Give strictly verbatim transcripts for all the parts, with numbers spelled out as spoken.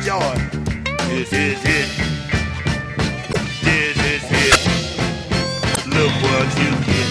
joy. This is it. This is it. Look what you get.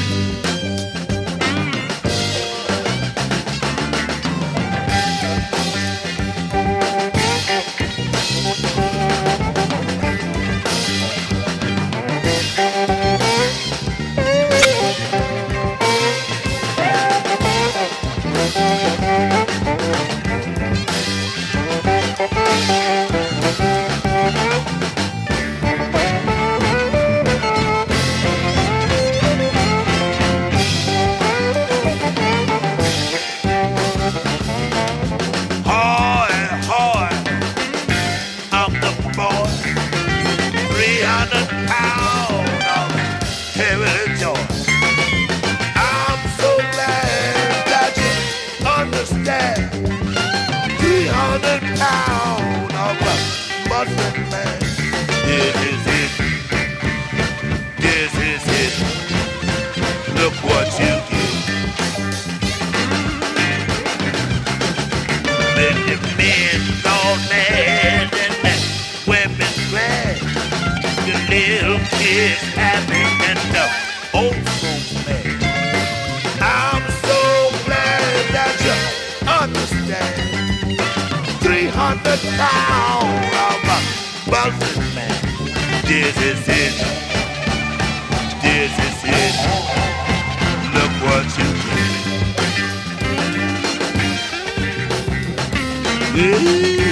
Man. This is it. This is it. Look what you get. Let the men all mad and the women glad. The little kids happy and the old folks mad. I'm so glad that you understand. Three hundred pounds of buzzing man. This is it. This is it. Look what you did. Yeah.